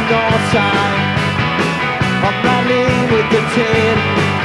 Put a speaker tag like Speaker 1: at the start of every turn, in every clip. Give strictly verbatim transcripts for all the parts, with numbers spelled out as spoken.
Speaker 1: north side. I'm riding with the tin.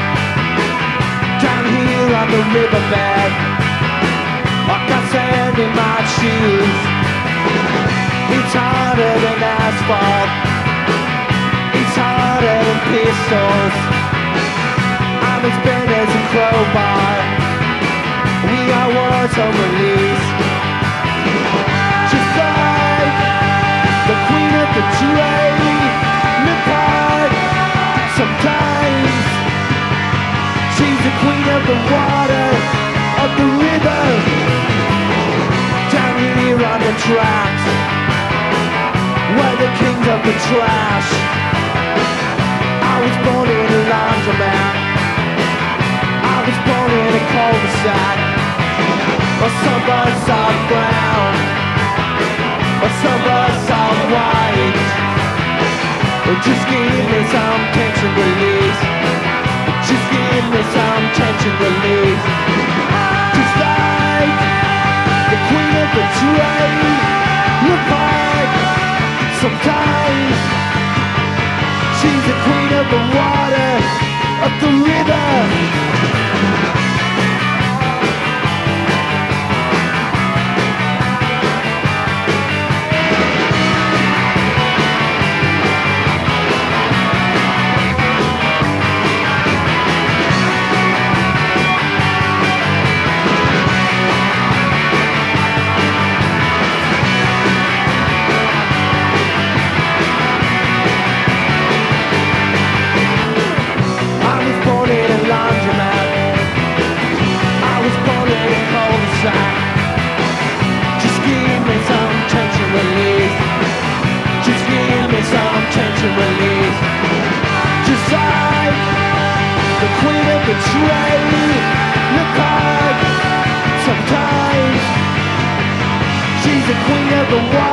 Speaker 1: Down here on the riverbed, I got sand in my shoes. It's harder than asphalt, it's harder than pistols. I'm as bent as a crowbar. We are words of release. Just like the queen of the trade, live hard sometimes. She's the queen of the water, of the river. Down here on the tracks, we're the kings of the trash. I was born in a laundromat, I was born in a cul-de-sac. Or some bus are brown, or some bus are white. Or just give me some tension release. Just give me some tension release. Just like the queen of the trade, look hard sometimes. She's the queen of the water, of the river. Just give me some tension release. Just give me some tension release. Just like the queen of the trade, look hard sometimes. She's the queen of the water.